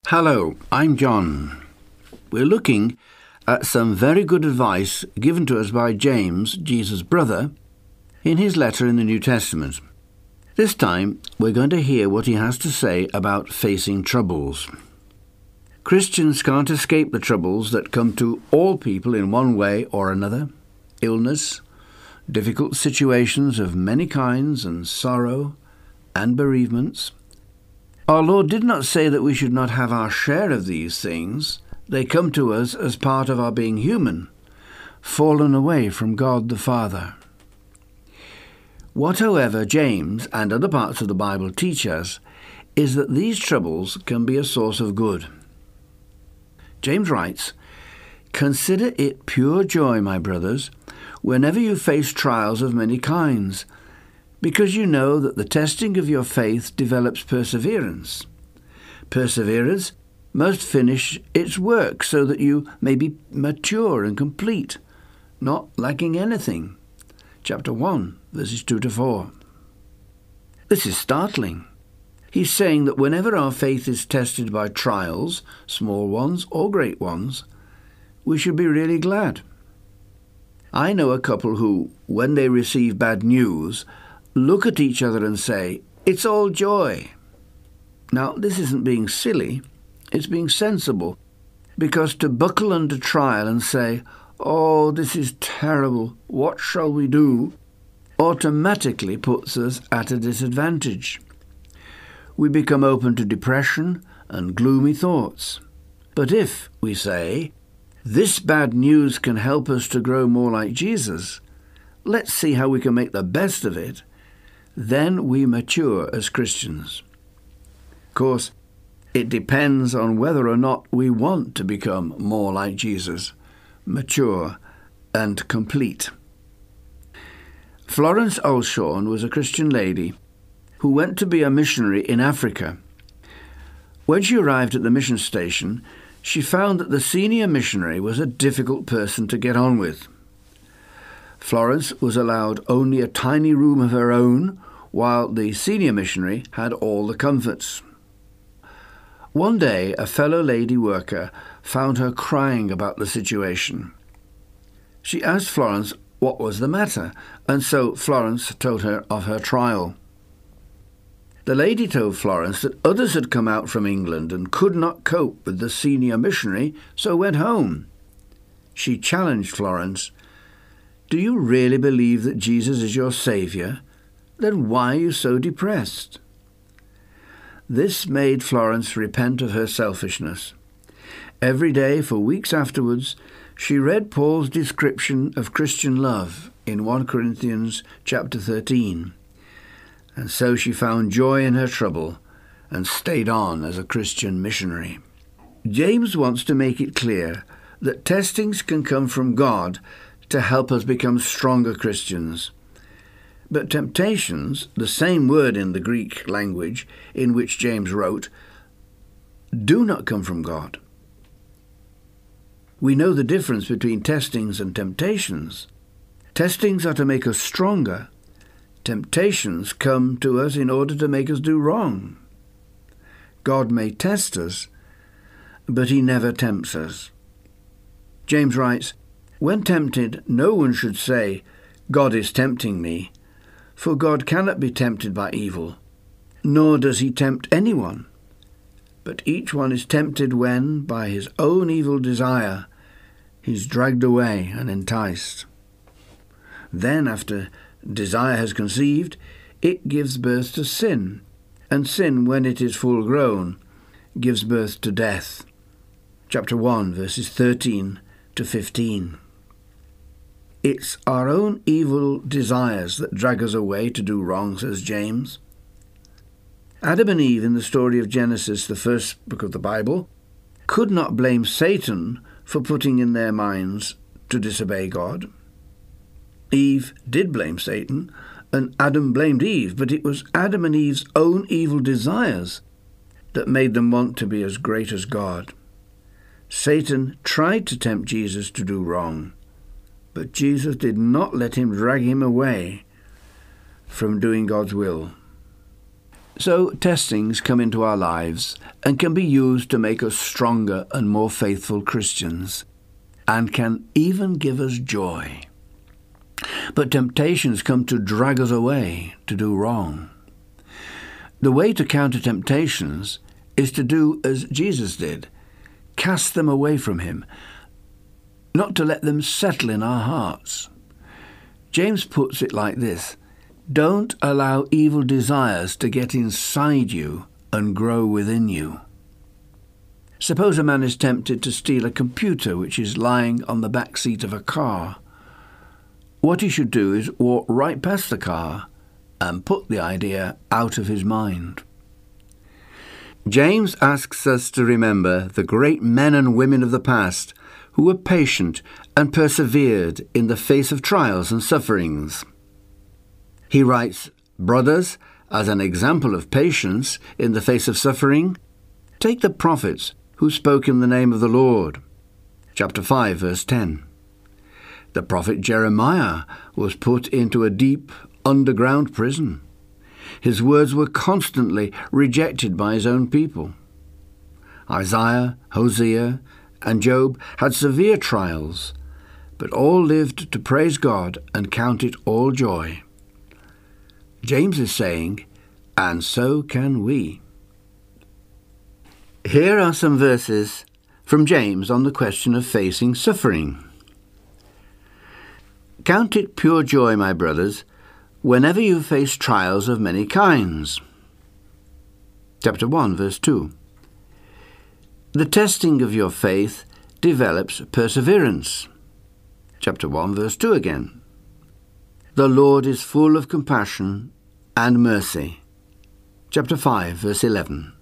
Hello, I'm John. We're looking at some very good advice given to us by James, Jesus' brother, in his letter in the New Testament. This time, we're going to hear what he has to say about facing troubles. Christians can't escape the troubles that come to all people in one way or another: illness, difficult situations of many kinds, and sorrow and bereavements. Our Lord did not say that we should not have our share of these things. They come to us as part of our being human, fallen away from God the Father. What, however, James and other parts of the Bible teach us is that these troubles can be a source of good. James writes, "Consider it pure joy, my brothers, whenever you face trials of many kinds, because you know that the testing of your faith develops perseverance. Perseverance must finish its work so that you may be mature and complete, not lacking anything." Chapter 1, verses 2 to 4. This is startling. He's saying that whenever our faith is tested by trials, small ones or great ones, we should be really glad. I know a couple who, when they receive bad news, look at each other and say, "It's all joy." Now, this isn't being silly, it's being sensible, because to buckle under trial and say, "Oh, this is terrible, what shall we do?" automatically puts us at a disadvantage. We become open to depression and gloomy thoughts. But if we say, "This bad news can help us to grow more like Jesus, let's see how we can make the best of it," then we mature as Christians. Of course, it depends on whether or not we want to become more like Jesus, mature and complete. Florence Alshorn was a Christian lady who went to be a missionary in Africa. When she arrived at the mission station, she found that the senior missionary was a difficult person to get on with. Florence was allowed only a tiny room of her own, while the senior missionary had all the comforts. One day, a fellow lady worker found her crying about the situation. She asked Florence what was the matter, and so Florence told her of her trial. The lady told Florence that others had come out from England and could not cope with the senior missionary, so went home. She challenged Florence, "Do you really believe that Jesus is your Saviour? Then why are you so depressed?" This made Florence repent of her selfishness. Every day for weeks afterwards, she read Paul's description of Christian love in 1 Corinthians chapter 13. And so she found joy in her trouble and stayed on as a Christian missionary. James wants to make it clear that testings can come from God to help us become stronger Christians. But temptations, the same word in the Greek language in which James wrote, do not come from God. We know the difference between testings and temptations. Testings are to make us stronger. Temptations come to us in order to make us do wrong. God may test us, but he never tempts us. James writes, "When tempted, no one should say, 'God is tempting me,' for God cannot be tempted by evil, nor does he tempt anyone. But each one is tempted when, by his own evil desire, he's dragged away and enticed. Then, after desire has conceived, it gives birth to sin, and sin, when it is full grown, gives birth to death." Chapter 1, verses 13 to 15. It's our own evil desires that drag us away to do wrong, says James. Adam and Eve, in the story of Genesis, the first book of the Bible, could not blame Satan for putting in their minds to disobey God. Eve did blame Satan, and Adam blamed Eve, but it was Adam and Eve's own evil desires that made them want to be as great as God. Satan tried to tempt Jesus to do wrong, but Jesus did not let him drag him away from doing God's will. So testings come into our lives and can be used to make us stronger and more faithful Christians, and can even give us joy. But temptations come to drag us away, to do wrong. The way to counter temptations is to do as Jesus did, cast them away from him, not to let them settle in our hearts. James puts it like this: don't allow evil desires to get inside you and grow within you. Suppose a man is tempted to steal a computer which is lying on the back seat of a car. What he should do is walk right past the car and put the idea out of his mind. James asks us to remember the great men and women of the past who were patient and persevered in the face of trials and sufferings. He writes, "Brothers, as an example of patience in the face of suffering, take the prophets who spoke in the name of the Lord." Chapter 5, verse 10. The prophet Jeremiah was put into a deep underground prison. His words were constantly rejected by his own people. Isaiah, Hosea, and Job had severe trials, but all lived to praise God and count it all joy. James is saying, and so can we. Here are some verses from James on the question of facing suffering. Count it pure joy, my brothers, whenever you face trials of many kinds. Chapter 1, verse 2. The testing of your faith develops perseverance. Chapter 1, verse 2 again. The Lord is full of compassion and mercy. Chapter 5, verse 11.